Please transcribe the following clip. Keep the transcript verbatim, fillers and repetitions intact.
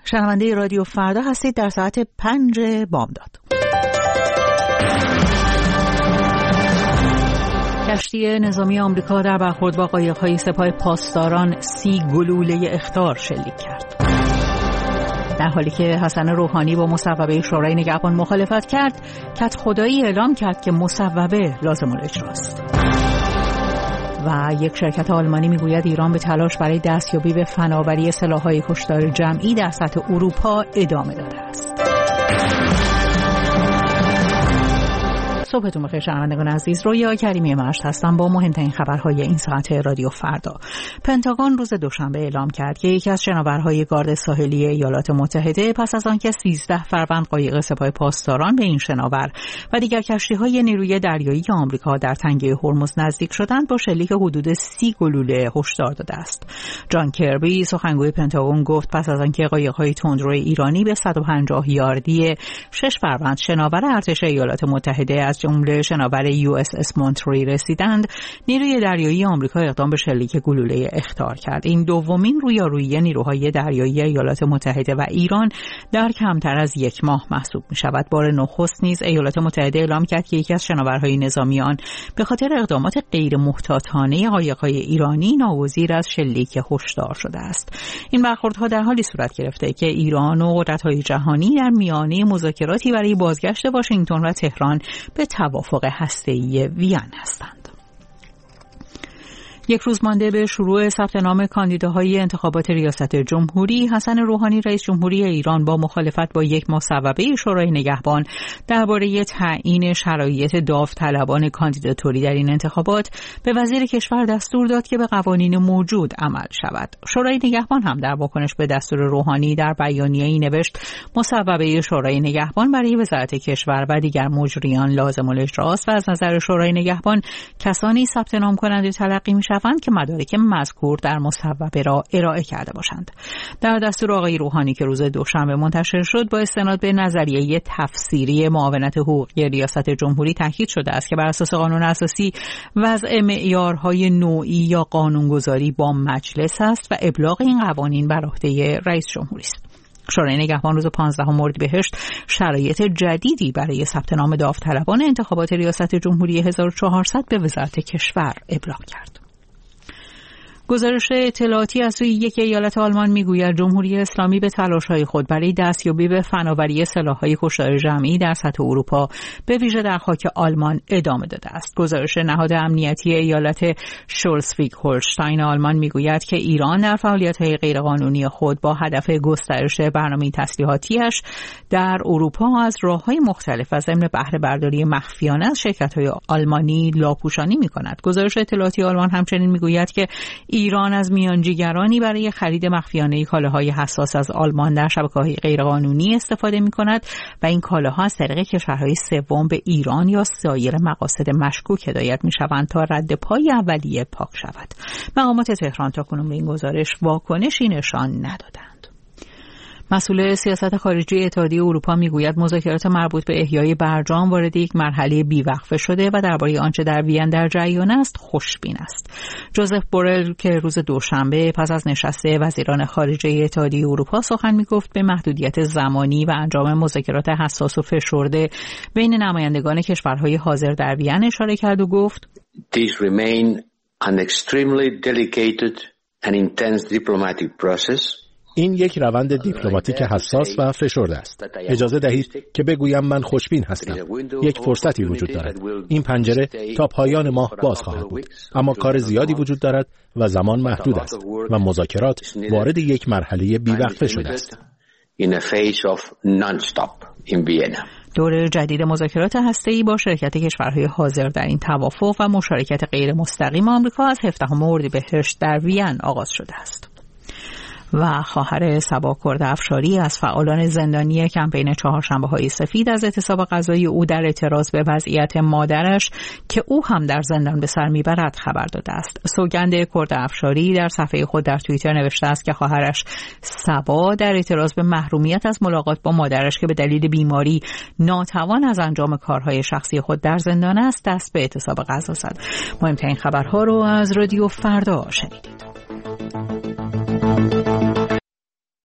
شنونده رادیو فردا هستید در ساعت پنج بامداد. کشتی نظامی آمریکا در برخورد با قایق‌های سپاه پاسداران سی گلوله اخطار شلیک کرد. در حالی که حسن روحانی با مصوبه شورای نگهبان مخالفت کرد، کدخدایی اعلام کرد که مصوبه لازم الاجراست. و یک شرکت آلمانی میگوید ایران به تلاش برای دستیابی به فناوری سلاح‌های کشتار جمعی در سطح اروپا ادامه داده است. صبحتون بخیر شنوندگان عزیز، رویا کریمی مشت هستم با مهمترین خبرهای این ساعت رادیو فردا. پنتاگون روز دوشنبه اعلام کرد که یکی از شناورهای گارد ساحلی ایالات متحده پس از آنکه سیزده فروند قایق سپاه پاسداران به این شناور و دیگر کشتی‌های نیروی دریایی آمریکا در تنگه هرمز نزدیک شدند، با شلیک حدود سی گلوله هشدار داده است. جان کربی سخنگوی پنتاگون گفت پس از آنکه قایق‌های تندرو ایرانی به صد و پنجاه یاردی شش فروند شناور ارتش ایالات متحده از جمله شناور یو اس اس مونتری رسیدند، نیروی دریایی آمریکا اقدام به شلیک گلوله اخطار کرد. این دومین رویارویی نیروهای دریایی ایالات متحده و ایران در کمتر از یک ماه محسوب می شود. بار نخست نیز ایالات متحده اعلام کرد که یکی از شناورهای نظامی آن به خاطر اقدامات غیر محتاطانه قایق‌های ایرانی ناگزیر از شلیک هشدار شده است. این برخوردها در حالی صورت گرفته که ایران و قدرت‌های جهانی در میانه مذاکراتی برای بازگشت واشنگتن و تهران به توافق هسته‌ای وین هستند. یک روز مانده به شروع ثبت نام کاندیداهای انتخابات ریاست جمهوری، حسن روحانی رئیس جمهوری ایران با مخالفت با یک مصوبه شورای نگهبان درباره تعیین شرایط داوطلبان کاندیداتوری در این انتخابات به وزیر کشور دستور داد که به قوانین موجود عمل شود. شورای نگهبان هم در واکنش به دستور روحانی در بیانیه‌ای نوشت مصوبه شورای نگهبان برای وزارت کشور و دیگر مجریان لازم الاجراست و از نظر شورای نگهبان کسانی ثبت نام کننده تلقی می‌شوند که مدارک مذکور در مصوبه را ارائه کرده باشند. در دستور آقای روحانی که روز دوشنبه منتشر شد، با استناد به نظریه تفسیری معاونت حقوقی ریاست جمهوری تاکید شده است که بر اساس قانون اساسی وضع معیارهای نوعی یا قانونگذاری با مجلس است و ابلاغ این قوانین بر عهده رئیس جمهوری است. شورای نگهبان روز پانزدهم اردیبهشت شرایط جدیدی برای ثبت نام داوطلبان انتخابات ریاست جمهوری هزار و چهارصد به وزارت کشور ابلاغ کرد. گزارش اطلاعاتی از سوی یک ایالت آلمان میگوید جمهوری اسلامی به تلاش‌های خود برای دستیابی به فناوری سلاح‌های کشتار جمعی در سطح اروپا به ویژه در خاک آلمان ادامه داده است. گزارش نهاد امنیتی ایالت شلزویگ هولشتاین آلمان میگوید که ایران در فعالیت‌های غیرقانونی خود با هدف گسترش برنامه تسلیحاتی‌اش در اروپا از راه‌های مختلف و ضمن بهره برداری مخفیانه از شرکت‌های آلمانی لاپوشانی می‌کند. گزارش اطلاعاتی آلمان همچنین میگوید که ایران از میانجیگرانی برای خرید مخفیانه کالاهای حساس از آلمان در شبکه‌های غیرقانونی استفاده می‌کند و این کالاها از طریق کشورهای سوم به ایران یا سایر مقاصد مشکوک هدایت می‌شوند تا رد پای اولیه پاک شود. مقامات تهران تاکنون به این گزارش واکنشی نشان ندادند. مسئول سیاست خارجی اتحادیه اروپا میگوید مذاکرات مربوط به احیای برجام وارد یک مرحله بیوقفه شده و درباره آنچه در وین در جریان است خوشبین است. جوزف بورل که روز دوشنبه پس از نشست وزیران خارجه اتحادیه اروپا سخن میگفت به محدودیت زمانی و انجام مذاکرات حساس و فشرده بین نمایندگان کشورهای حاضر در وین اشاره کرد و گفت These remain an extremely delicate and intense diplomatic process. این یک روند دیپلماتیک حساس و فشرده است. اجازه دهید که بگویم من خوشبین هستم. یک فرصتی وجود دارد. این پنجره تا پایان ماه باز خواهد بود. اما کار زیادی وجود دارد و زمان محدود است و مذاکرات وارد یک مرحله بی‌وقفه شده است. دور جدید مذاکرات هسته‌ای با شرکت کشورهای حاضر در این توافق و مشارکت غیر مستقیم آمریکا از هفدهم اردیبهشت در وین آغاز شده است. و خواهر صبا کرد افشاری از فعالان زندانی کمپین چهارشنبه‌های سفید از اعتصاب غذایی او در اعتراض به وضعیت مادرش که او هم در زندان به سر میبرد خبر داده است. سوگند کرد افشاری در صفحه خود در توییتر نوشته است که خواهرش صبا در اعتراض به محرومیت از ملاقات با مادرش که به دلیل بیماری ناتوان از انجام کارهای شخصی خود در زندان است دست به اعتصاب غذا زد. مهمترین خبرها رو از رادیو فردا شنیدید.